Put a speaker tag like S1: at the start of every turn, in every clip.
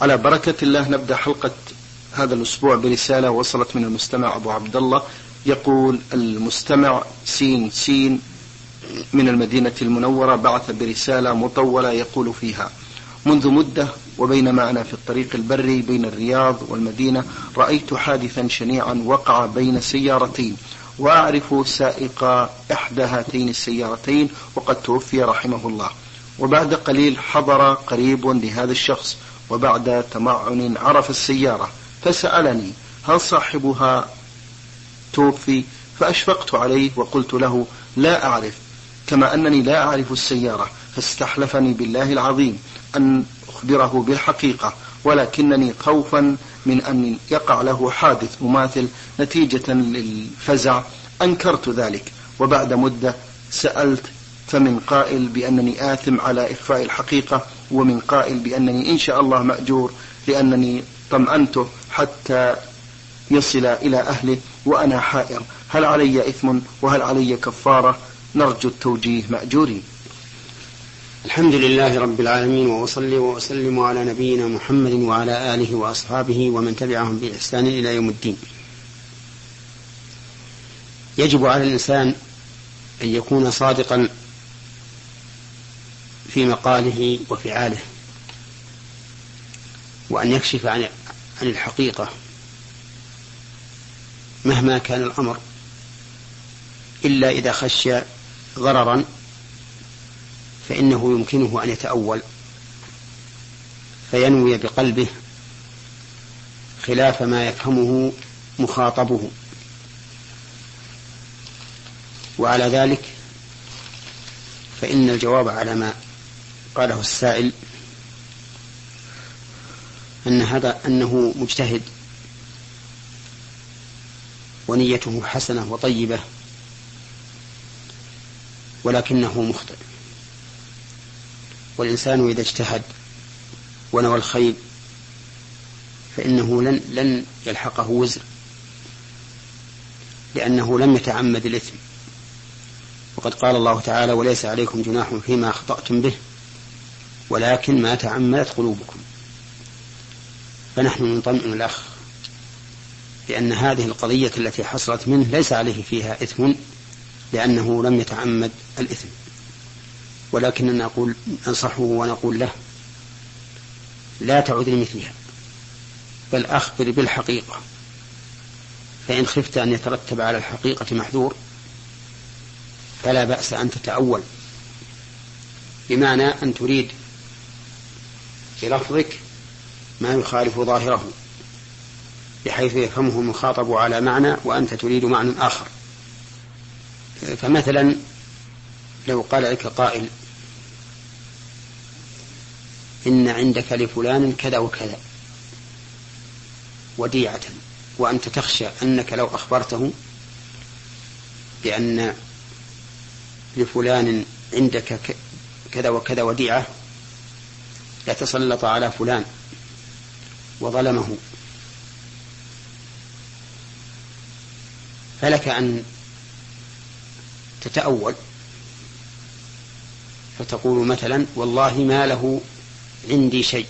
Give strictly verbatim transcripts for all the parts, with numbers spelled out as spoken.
S1: على بركة الله نبدأ حلقة هذا الأسبوع برسالة وصلت من المستمع أبو عبد الله. يقول المستمع سين سين من المدينة المنورة بعث برسالة مطولة يقول فيها: منذ مدة وبينما أنا في الطريق البري بين الرياض والمدينة رأيت حادثا شنيعا وقع بين سيارتين، وأعرف سائق إحدى هاتين السيارتين وقد توفي رحمه الله. وبعد قليل حضر قريب لهذا الشخص، وبعد تمعن عرف السيارة فسألني هل صاحبها توفي؟ فأشفقت عليه وقلت له لا أعرف، كما أنني لا أعرف السيارة، فاستحلفني بالله العظيم أن أخبره بالحقيقة، ولكنني خوفا من أن يقع له حادث مماثل نتيجة للفزع أنكرت ذلك. وبعد مدة سألت، فمن قائل بأنني آثم على إخفاء الحقيقة، ومن قائل بأنني إن شاء الله مأجور لأنني طمأنته حتى يصل إلى أهله وأنا حائر، هل علي إثم وهل علي كفارة؟ نرجو التوجيه مأجورين.
S2: الحمد لله رب العالمين، وأصلي وأسلم على نبينا محمد وعلى آله وأصحابه ومن تبعهم بإحسان إلى يوم الدين. يجب على الإنسان أن يكون صادقا في مقاله وفعاله، وأن يكشف عن عن الحقيقة مهما كان الأمر، إلا إذا خشي ضررا فإنه يمكنه أن يتأول فينوي بقلبه خلاف ما يفهمه مخاطبه. وعلى ذلك فإن الجواب على ما قاله السائل أن هذا أنه مجتهد ونيته حسنة وطيبة، ولكنه مخطئ. والإنسان إذا اجتهد ونوى الخير فإنه لن, لن يلحقه وزر، لأنه لم يتعمد الإثم. وقد قال الله تعالى: وليس عليكم جناح فيما أخطأتم به ولكن ما تعمدت قلوبكم. فنحن نطمئن الأخ بأن هذه القضية التي حصلت منه ليس عليه فيها إثم، لأنه لم يتعمد الإثم، ولكننا نقول ننصحه ونقول له: لا تعد لمثلها، بل أخبر بالحقيقة، فإن خفت أن يترتب على الحقيقة محذور فلا بأس أن تتأول، بمعنى أن تريد بلفظك ما يخالف ظاهره بحيث يفهمه المخاطب على معنى وأنت تريد معنى آخر. فمثلا لو قال لك قائل: إن عندك لفلان كذا وكذا وديعة، وأنت تخشى أنك لو أخبرته بأن لفلان عندك كذا وكذا وديعة يتسلط على فلان وظلمه، فلك أن تتأول فتقول مثلا: والله ما له عندي شيء،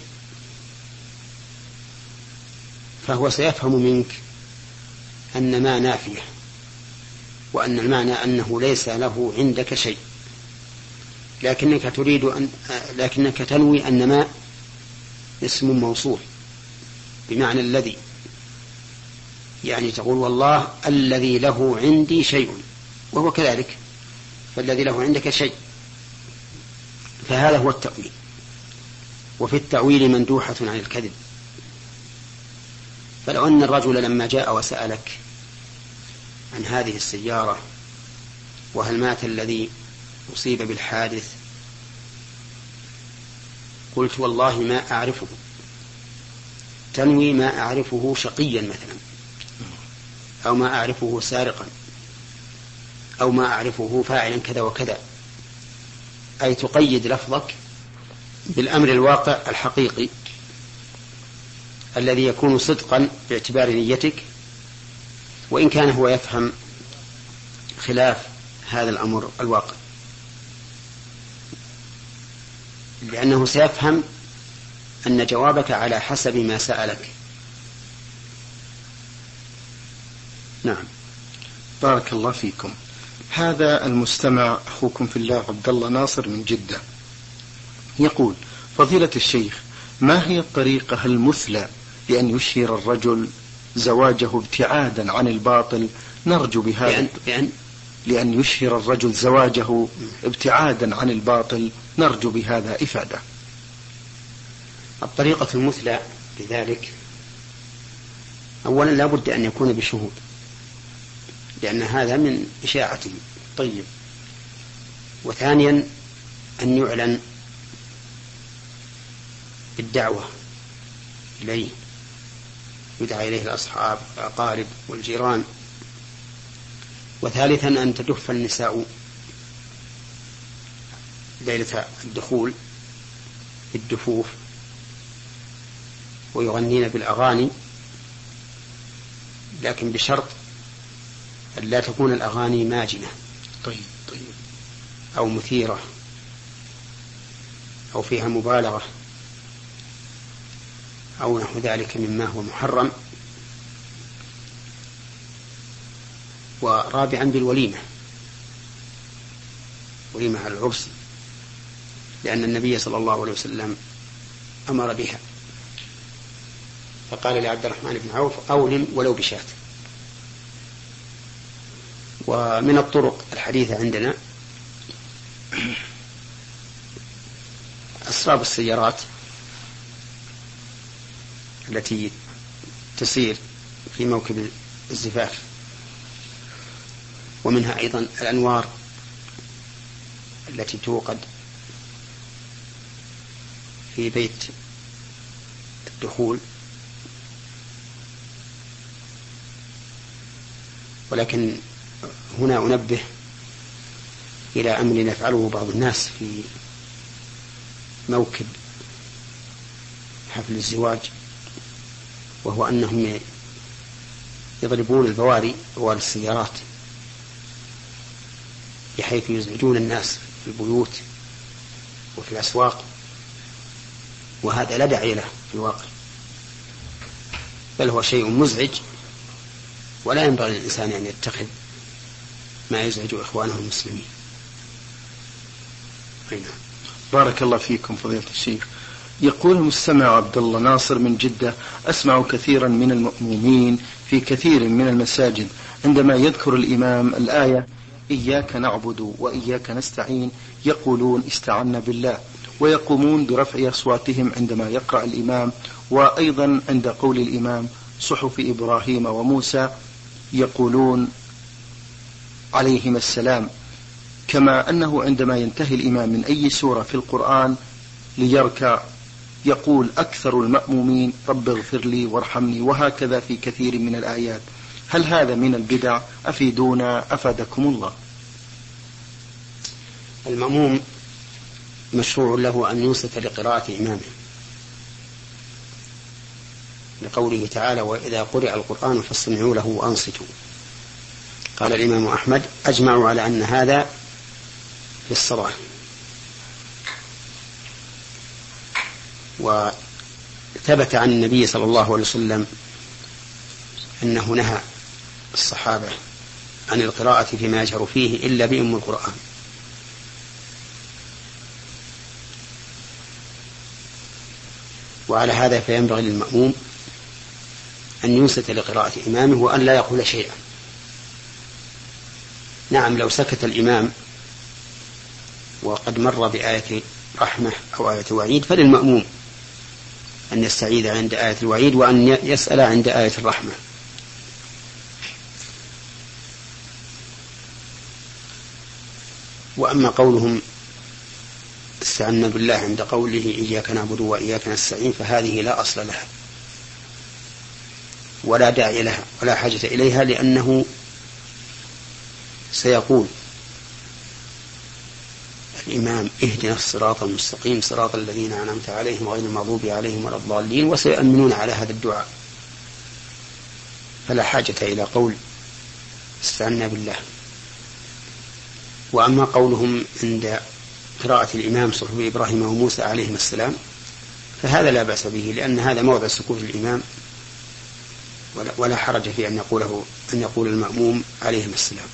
S2: فهو سيفهم منك أن ما نافية، وأن المعنى أنه ليس له عندك شيء، لكنك تريد أن لكنك تنوي أن ما اسم موصول بمعنى الذي، يعني تقول: والله الذي له عندي شيء، وهو كذلك، فالذي له عندك شيء. فهذا هو التأويل. وفي التأويل مندوحة عن الكذب. فلو أن الرجل لما جاء وسألك عن هذه السيارة وهل مات الذي أصيب بالحادث، قلت: والله ما أعرفه، تنوي ما أعرفه شقيا مثلا، أو ما أعرفه سارقا، أو ما أعرفه فاعلا كذا وكذا، أي تقيد لفظك بالأمر الواقع الحقيقي الذي يكون صدقا باعتبار نيتك، وإن كان هو يفهم خلاف هذا الأمر الواقع، لأنه سيفهم أن جوابك على حسب ما سألك. نعم.
S1: بارك الله فيكم. هذا المستمع أخوكم في الله عبد الله ناصر من جدة يقول: فضيلة الشيخ، ما هي الطريقة المثلى لأن يشهر الرجل زواجه ابتعادا عن الباطل؟ نرجو بهذا
S2: لأن, لأن,
S1: لأن يشهر الرجل زواجه ابتعادا عن الباطل، نرجو بهذا إفادة.
S2: الطريقة المثلى لذلك أولا لا بد أن يكون بشهود، لأن هذا من إشاعته. طيب. وثانيا أن يعلن بالدعوة إليه، يدعى إليه الأصحاب والأقارب والجيران. وثالثا أن تدف النساء ليلة الدخول بالدفوف ويغنين بالأغاني، لكن بشرط أن لا تكون الأغاني ماجنة
S1: طيب طيب
S2: أو مثيرة أو فيها مبالغة أو نحو ذلك مما هو محرم. ورابعا بالوليمة، وليمة على العرس، لأن النبي صلى الله عليه وسلم أمر بها، فقال لعبد الرحمن بن عوف: أولم ولو بشاة. ومن الطرق الحديثة عندنا أسراب السيارات التي تسير في موكب الزفاف، ومنها أيضا الأنوار التي توقد في بيت الدخول. ولكن هنا أنبه إلى أمر يفعله بعض الناس في موكب حفل الزواج، وهو أنهم يضربون البواري، بواري السيارات، بحيث يزعجون الناس في البيوت وفي الأسواق، وهذا لا داعي له في الواقع، بل هو شيء مزعج، ولا ينبغي للإنسان أن يتخذ ما يزعج إخوانه المسلمين.
S1: نعم. بارك الله فيكم فضيلة الشيخ. يقول المستمع عبد الله ناصر من جدة: أسمع كثيرا من المأمومين في كثير من المساجد عندما يذكر الإمام الآية إياك نعبد وإياك نستعين يقولون استعنا بالله، ويقومون برفع أصواتهم عندما يقرأ الإمام، وأيضا عند قول الإمام صحف إبراهيم وموسى يقولون عليهما السلام، كما أنه عندما ينتهي الإمام من أي سورة في القرآن ليركع يقول أكثر المأمومين رب اغفر لي وارحمني، وهكذا في كثير من الآيات. هل هذا من البدع؟ أفيدونا أفادكم الله.
S2: المأموم مشروع له أن ينصت لقراءة إمامه، لقوله تعالى: وإذا قرئ القرآن فاستمعوا له وأنصتوا. قال الإمام أحمد: أجمعوا على أن هذا في الصلاة. وثبت عن النبي صلى الله عليه وسلم أنه نهى الصحابة عن القراءة فيما يجهر فيه إلا بأم القرآن. وعلى هذا فينبغي للمأموم أن ينصت لقراءة إمامه وأن لا يقول شيئا. نعم، لو سكت الإمام وقد مر بآية رحمة أو آية وعيد فللمأموم أن يستعيذ عند آية الوعيد وأن يسأل عند آية الرحمة. وأما قولهم استعنا بالله عند قوله إياك نعبد وإياك نستعين فهذه لا أصل لها ولا داعي لها ولا حاجة إليها، لأنه سيقول الإمام اهدنا الصراط المستقيم صراط الذين أنعمت عليهم غير المغضوب عليهم ولا الضالين، وسيؤمنون على هذا الدعاء، فلا حاجة إلى قول استعنا بالله. وأما قولهم عند قراءة الإمام صحف إبراهيم وموسى عليهم السلام فهذا لا بأس به، لأن هذا موضع سكوت الإمام، ولا, ولا حرج في أن يقوله أن يقول المأموم عليهم السلام.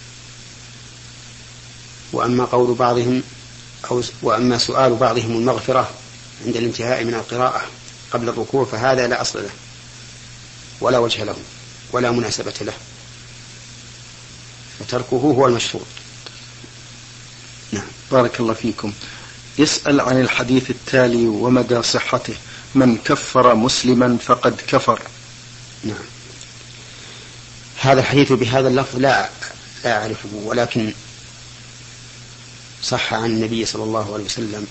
S2: وأما قول بعضهم أو وأما سؤال بعضهم المغفرة عند الانتهاء من القراءة قبل الركوع فهذا لا أصل له ولا وجه له ولا مناسبة له، فتركه هو المشروط.
S1: نعم. بارك الله فيكم. يسأل عن الحديث التالي ومدى صحته: من كفر مسلما فقد كفر.
S2: نعم. هذا الحديث بهذا اللفظ لا لا أعرفه، ولكن صح عن النبي صلى الله عليه وسلم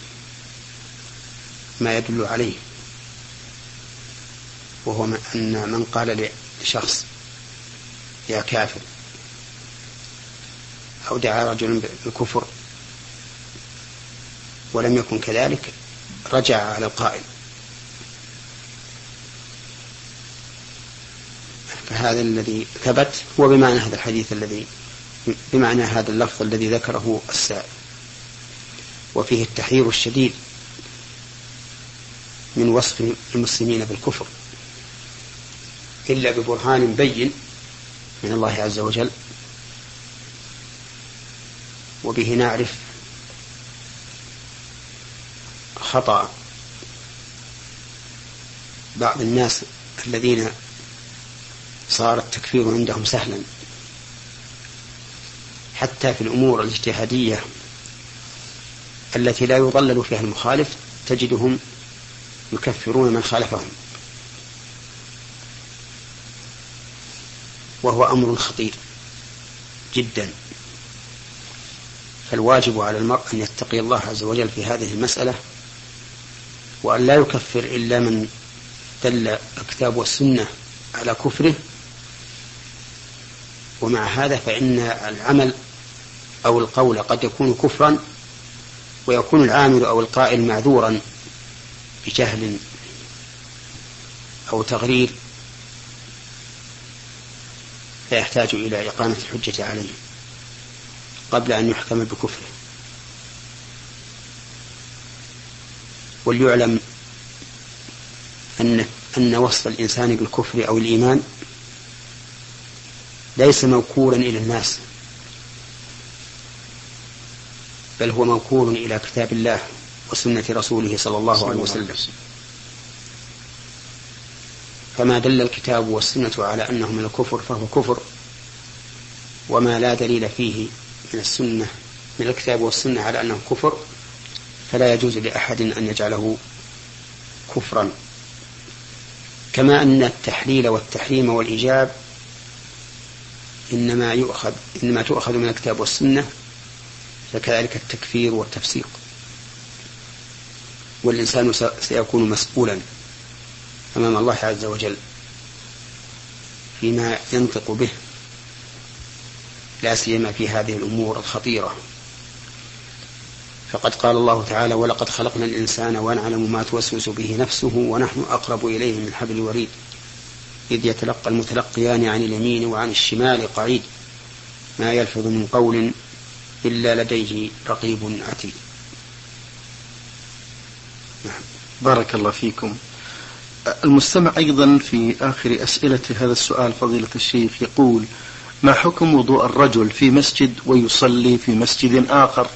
S2: ما يدل عليه، وهو أن من قال لشخص يا كافر أو دعا رجلا بالكفر ولم يكن كذلك رجع على القائل، فهذا الذي ثبت هو بمعنى هذا الحديث الذي بمعنى هذا اللفظ الذي ذكره السائل. وفيه التحذير الشديد من وصف المسلمين بالكفر إلا ببرهان بين من الله عز وجل، وبه نعرف خطأ بعض الناس الذين صار التكفير عندهم سهلا حتى في الأمور الاجتهادية التي لا يضلل فيها المخالف تجدهم يكفرون من خالفهم، وهو أمر خطير جدا. فالواجب على المرء أن يتقي الله عز وجل في هذه المسألة، وأن لا يكفر إلا من دل الكتاب والسنة على كفره. ومع هذا فإن العمل أو القول قد يكون كفرا، ويكون العامل أو القائل معذورا بجهل أو تغرير، فيحتاج إلى إقامة الحجة عليه قبل أن يحكم بكفره. وليعلم أن أن وصف الإنسان بالكفر أو الإيمان ليس موكولا إلى الناس، بل هو موكول إلى كتاب الله وسنة رسوله صلى الله عليه وسلم. فما دل الكتاب والسنة على أنه من الكفر فهو كفر، وما لا دليل فيه من السنة من الكتاب والسنة على أنه كفر فلا يجوز لأحد أن يجعله كفرا. كما أن التحليل والتحريم والإيجاب إنما يؤخذ إنما تؤخذ من الكتاب والسنة، فكذلك التكفير والتفسيق. والإنسان سيكون مسؤولا أمام الله عز وجل فيما ينطق به، لا سيما في هذه الأمور الخطيرة. فقد قال الله تعالى: ولقد خلقنا الإنسان ونعلم ما توسوس به نفسه ونحن أقرب إليه من حبل الوريد إذ يتلقى المتلقيان عن اليمين وعن الشمال قعيد ما يلفظ من قول إلا لديه رقيب عتيد.
S1: بارك الله فيكم. المستمع أيضا في آخر أسئلة هذا السؤال فضيلة الشيخ يقول: ما حكم وضوء الرجل في مسجد ويصلي في مسجد آخر؟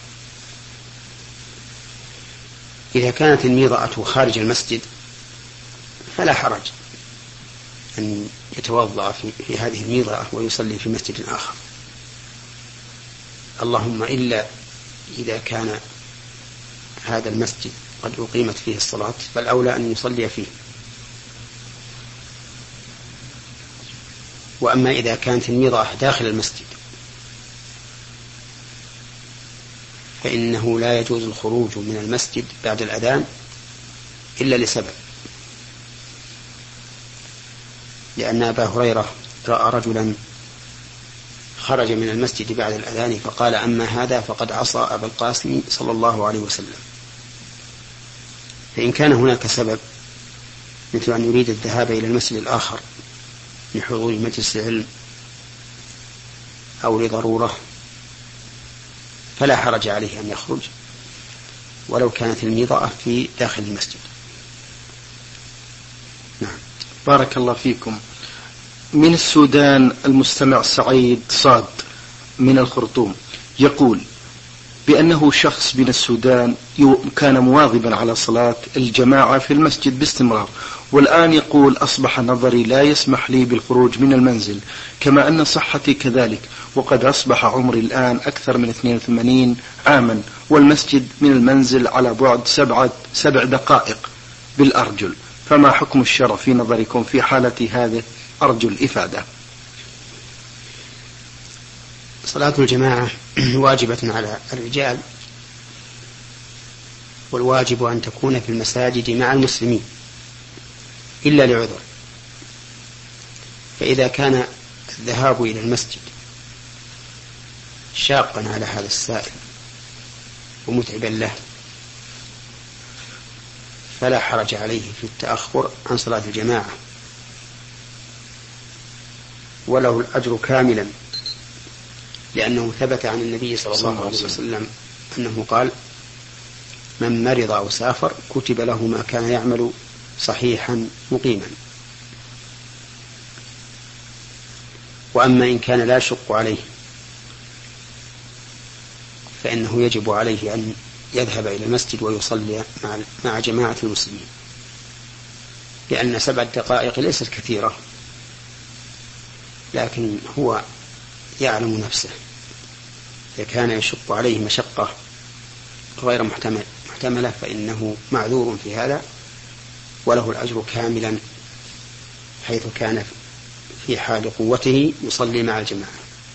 S2: إذا كانت الميضأة خارج المسجد فلا حرج أن يتوضأ في, في هذه الميضأة ويصلي في مسجد آخر، اللهم إلا إذا كان هذا المسجد قد أقيمت فيه الصلاة فالأولى أن يصلي فيه. وأما إذا كانت الميضأة داخل المسجد فإنه لا يجوز الخروج من المسجد بعد الأذان إلا لسبب، لأن أبا هريرة رأى رجلا خرج من المسجد بعد الأذان فقال: أما هذا فقد عصى أبا القاسم صلى الله عليه وسلم. فإن كان هناك سبب مثل أن يريد الذهاب إلى المسجد الآخر لحضور مجلس العلم أو لضرورة فلا حرج عليه أن يخرج. ولو كانت الميضاء في داخل المسجد.
S1: نعم. بارك الله فيكم. من السودان المستمع سعيد صاد من الخرطوم يقول بأنه شخص من السودان كان مواظبا على صلاة الجماعة في المسجد باستمرار، والآن يقول أصبح نظري لا يسمح لي بالخروج من المنزل، كما أن صحتي كذلك، وقد أصبح عمري الآن أكثر من اثنين وثمانين عاما، والمسجد من المنزل على بعد سبعة سبع دقائق بالأرجل، فما حكم الشرع في نظركم في حالة هذه؟ أرجو الإفادة.
S2: صلاة الجماعة واجبة على الرجال، والواجب أن تكون في المساجد مع المسلمين إلا لعذر. فإذا كان الذهاب إلى المسجد شاقا على هذا السائل ومتعبا له فلا حرج عليه في التأخر عن صلاة الجماعة، وله الأجر كاملا، لأنه ثبت عن النبي صلى الله عليه وسلم أنه قال: من مرض أو سافر كتب له ما كان يعمل صحيحا مقيما. وأما إن كان لا يشق عليه فإنه يجب عليه أن يذهب إلى المسجد ويصلي مع جماعة المسلمين، لأن سبع دقائق ليست كثيرة، لكن هو يعلم نفسه. إذا كان يشق عليه مشقة غير محتملة فإنه معذور في هذا، وله الأجر كاملا حيث كان في حال قوته يصلي مع الجماعة.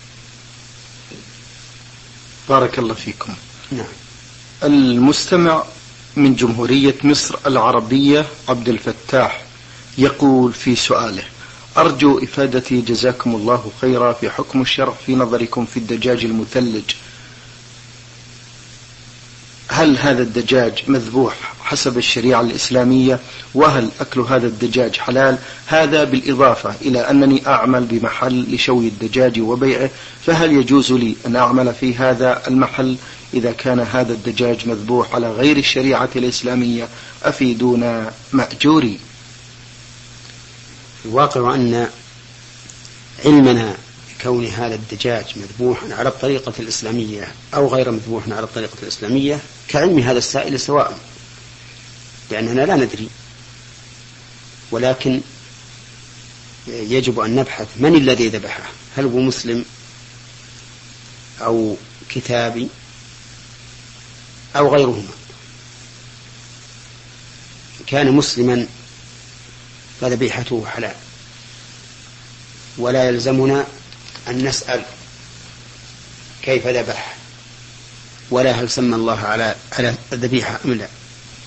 S1: بارك الله فيكم.
S2: نعم.
S1: المستمع من جمهورية مصر العربية عبد الفتاح يقول في سؤاله: أرجو إفادتي جزاكم الله خيرا في حكم الشرع في نظركم في الدجاج المثلج. هل هذا الدجاج مذبوح حسب الشريعة الإسلامية؟ وهل أكل هذا الدجاج حلال؟ هذا بالإضافة إلى أنني أعمل بمحل لشوي الدجاج وبيعه، فهل يجوز لي أن أعمل في هذا المحل إذا كان هذا الدجاج مذبوح على غير الشريعة الإسلامية؟ أفيدونا مأجوري.
S2: الواقع أن علمنا كون هذا الدجاج مذبوحا على الطريقة الإسلامية أو غير مذبوح على الطريقة الإسلامية كعلم هذا السائل سواء، لأننا لا ندري، ولكن يجب أن نبحث من الذي ذبحه، هل هو مسلم أو كتابي أو غيرهما. كان مسلما فذبيحته حلال، ولا يلزمنا أن نسأل كيف ذبح ولا هل سمى الله على على الذبيحة أم لا،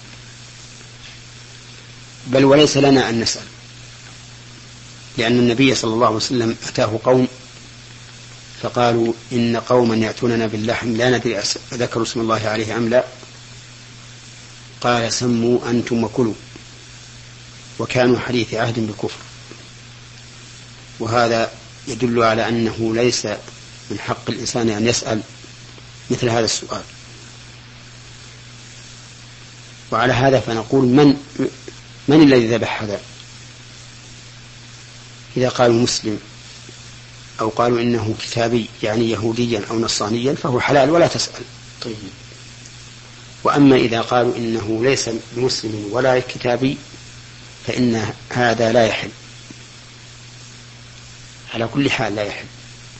S2: بل وليس لنا أن نسأل، لأن النبي صلى الله عليه وسلم أتاه قوم فقالوا: إن قوما يأتوننا باللحم لا ندري ذكروا اسم الله عليه أم لا، قال: سموا أنتم وكلوا، وكانوا حديث عهد بالكفر. وهذا يدل على أنه ليس من حق الإنسان أن يسأل مثل هذا السؤال. وعلى هذا فنقول: من من الذي ذبح هذا؟ إذا قالوا مسلم أو قالوا إنه كتابي يعني يهوديا أو نصرانيا فهو حلال ولا تسأل.
S1: طيب.
S2: وأما إذا قالوا إنه ليس بمسلم ولا كتابي فإن هذا لا يحل، على كل حال لا يحل،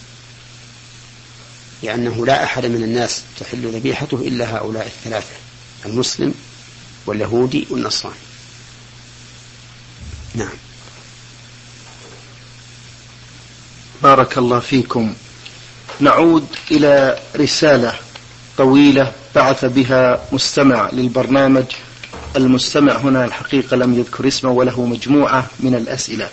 S2: لأنه لا أحد من الناس تحل ذبيحته إلا هؤلاء الثلاثة: المسلم واليهودي والنصراني. نعم.
S1: بارك الله فيكم. نعود إلى رسالة طويلة بعث بها مستمع للبرنامج. المستمع هنا الحقيقة لم يذكر اسمه وله مجموعة من الأسئلة.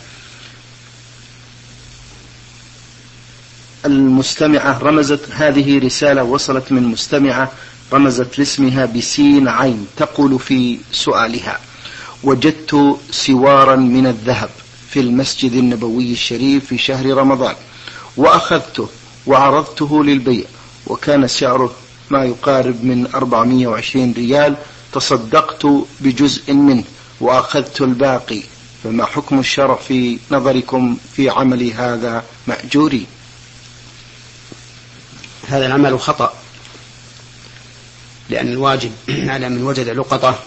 S1: المستمعة رمزت، هذه رسالة وصلت من مستمعة رمزت لاسمها بسين عين، تقول في سؤالها: وجدت سوارا من الذهب في المسجد النبوي الشريف في شهر رمضان، وأخذته وعرضته للبيع، وكان سعره ما يقارب من أربعمائة وعشرين ريال، تصدقت بجزء منه وأخذت الباقي، فما حكم الشرع في نظركم في عملي هذا مأجوري؟
S2: هذا العمل خطأ، لأن الواجب على من وجد لقطة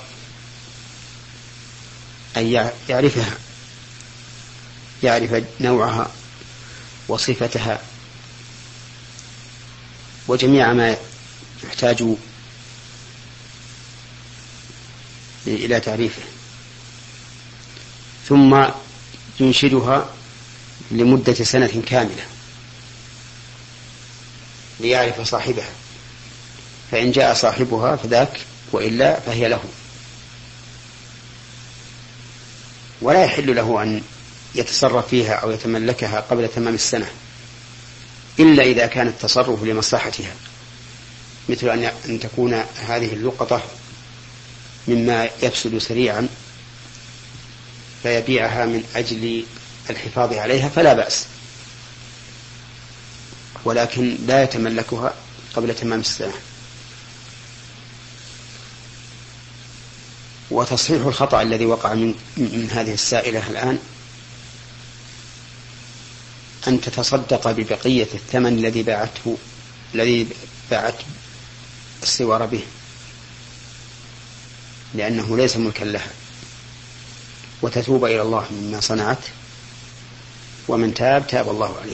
S2: أن يعرفها، يعرف نوعها وصفتها وجميع ما يحتاج إلى تعريفه، ثم ينشدها لمدة سنة كاملة ليعرف صاحبها، فإن جاء صاحبها فذاك، وإلا فهي له. ولا يحل له أن يتصرف فيها أو يتملكها قبل تمام السنة، إلا إذا كان التصرف لمصلحتها، مثل أن تكون هذه اللقطة مما يفسد سريعا فيبيعها من أجل الحفاظ عليها فلا بأس، ولكن لا يتملكها قبل تمام السنة. وتصحيح الخطأ الذي وقع من, من هذه السائلة الآن أن تتصدق ببقية الثمن الذي باعته الذي باعت السوار به، لأنه ليس ملكا لها، وتتوب إلى الله مما صنعت، ومن تاب تاب الله عليه.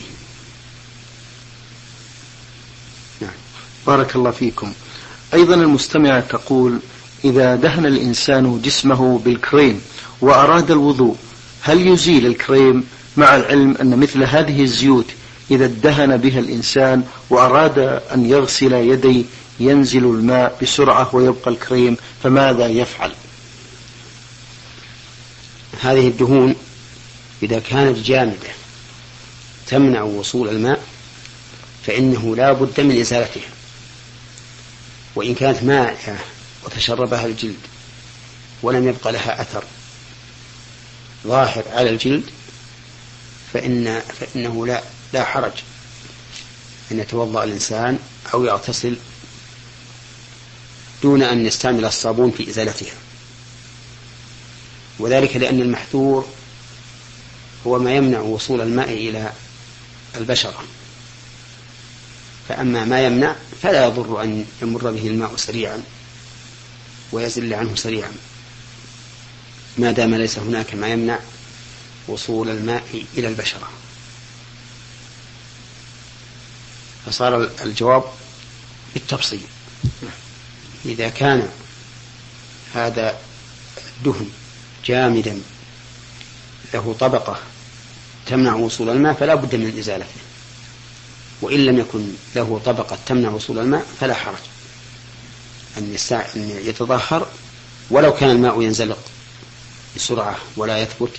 S1: نعم. بارك الله فيكم. أيضا المستمعة تقول: إذا دهن الإنسان جسمه بالكريم وأراد الوضوء، هل يزيل الكريم، مع العلم أن مثل هذه الزيوت إذا ادهن بها الإنسان وأراد أن يغسل يديه ينزل الماء بسرعة ويبقى الكريم، فماذا يفعل؟
S2: هذه الدهون إذا كانت جامدة تمنع وصول الماء فإنه لا بد من إزالتها، وإن كانت مائعة وتشربها الجلد ولم يبقى لها أثر ظاهر على الجلد فإن فإنه لا لا حرج أن يتوضأ الإنسان أو يغتسل دون أن يستعمل الصابون في إزالتها، وذلك لأن المحذور هو ما يمنع وصول الماء إلى البشرة، فأما ما يمنع فلا يضر أن يمر به الماء سريعا ويزل عنه سريعا، ما دام ليس هناك ما يمنع وصول الماء إلى البشرة. فصار الجواب بالتفصيل. إذا كان هذا الدهن جامدا له طبقة تمنع وصول الماء فلا بد من إزالته، وإن لم يكن له طبقة تمنع وصول الماء فلا حرج أن يتظاهر ولو كان الماء ينزلق بسرعة ولا يثبت،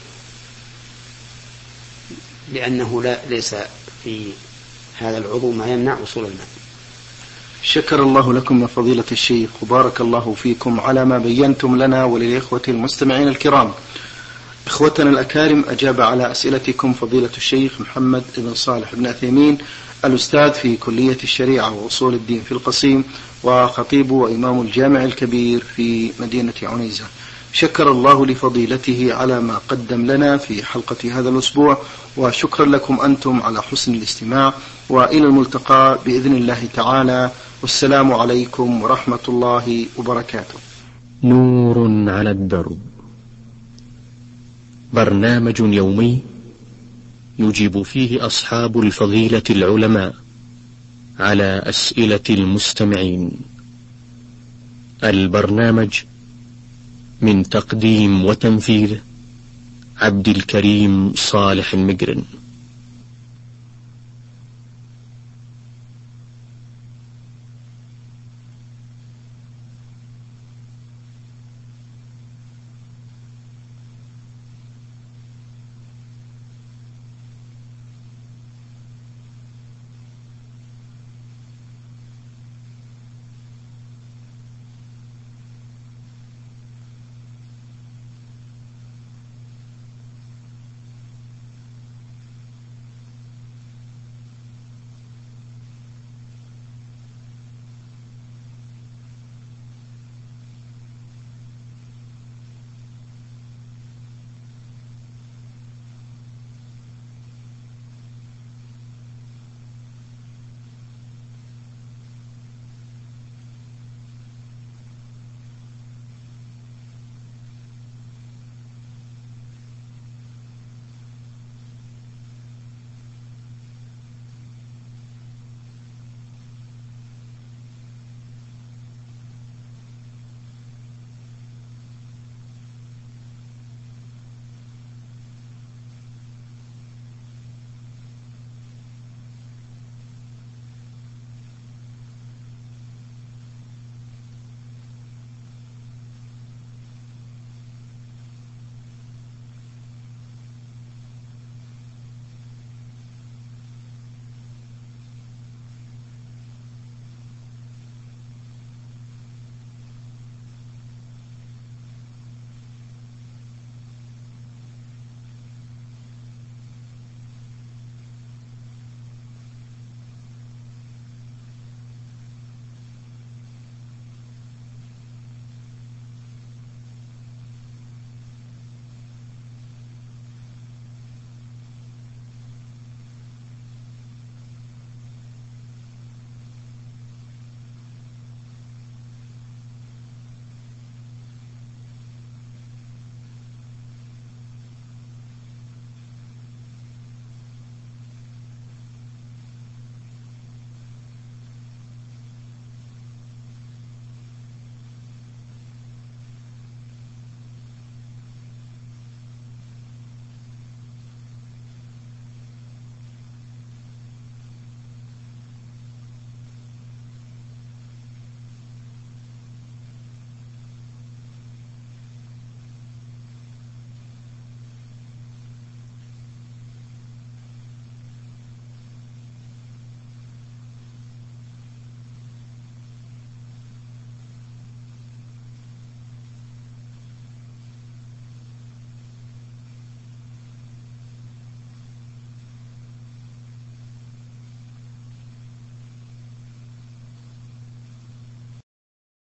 S2: لأنه لا ليس في هذا العضو ما يمنع وصول الماء.
S1: شكر الله لكم يا فضيلة الشيخ، وبارك الله فيكم على ما بينتم لنا وللإخوة المستمعين الكرام. إخوتنا الأكارم، أجاب على أسئلتكم فضيلة الشيخ محمد بن صالح بن عثيمين، الأستاذ في كلية الشريعة وأصول الدين في القصيم، وخطيب وإمام الجامع الكبير في مدينة عنيزة. شكر الله لفضيلته على ما قدم لنا في حلقة هذا الأسبوع، وشكرا لكم أنتم على حسن الاستماع، وإلى الملتقى بإذن الله تعالى، والسلام عليكم ورحمة الله وبركاته.
S3: نور على الدرب، برنامج يومي يجيب فيه أصحاب الفضيلة العلماء على أسئلة المستمعين. البرنامج من تقديم وتنفيذ عبد الكريم صالح المقرن.